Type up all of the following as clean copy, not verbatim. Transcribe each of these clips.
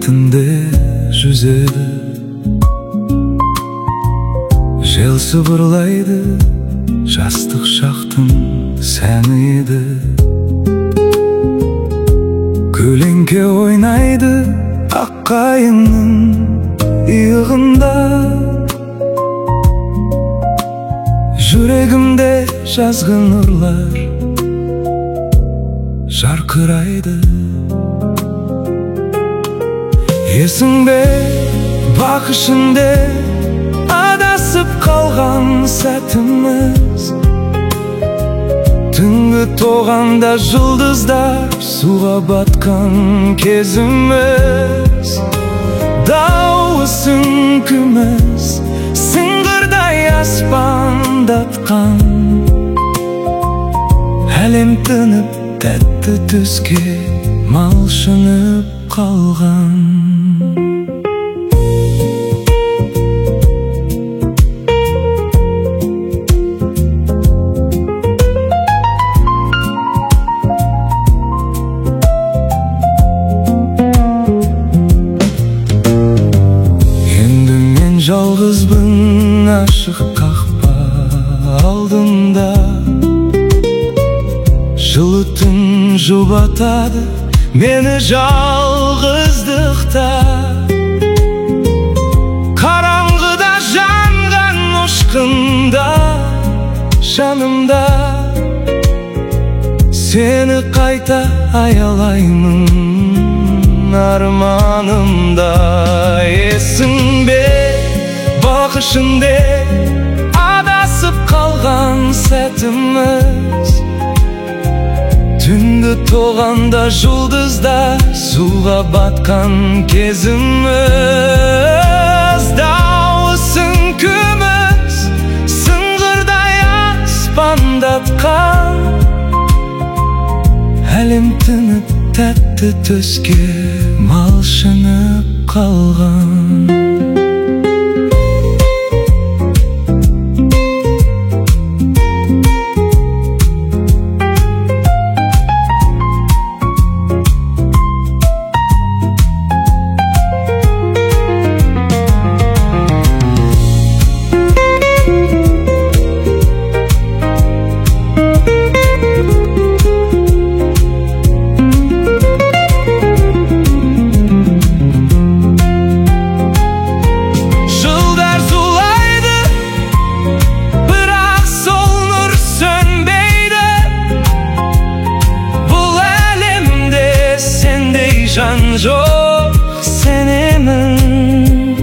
бетінде жүзеді. Жел сыбырлайды, жастық шақтың сәні еді. Көлеңке ойнайды аққайыңның иығында. Жүрегімде жазғы нұрлар жарқырайды. Есіңде бақ ішінде адасып қалған сәтіміз. Түнгі тоғанда жұлдыздар суға батқан кезіміз. Дауысың күміс сыңғырдай аспандатқан. Әлем тынып тәтті түске малшынып қалған. Енді мен жалғызбын ашық қақпа алдында. Жылы түн жұбатады мені жалғыздықта. Қараңғыда жанған ұшқында жанымда. Сені қайта аялаймын арманымда. Есің бе бақ ішінде адасып қалған сәтіміз. Түнгі тоғанда жұлдыздар суға батқан кезіміз. Дауысың күміс сыңғырдай аспандатқан. Әлем тынып тәтті түске малшынып қалған. Жан жоқ сенемін.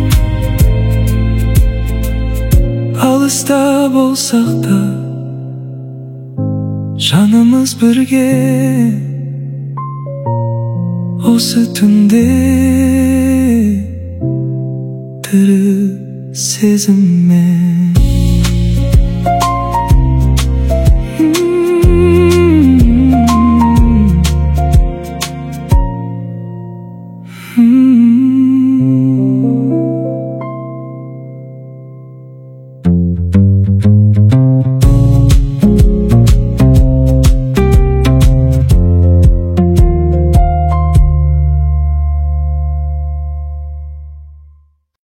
Алыста болсақ та жанымыз бірге. Осы түнде тірі сезіммен.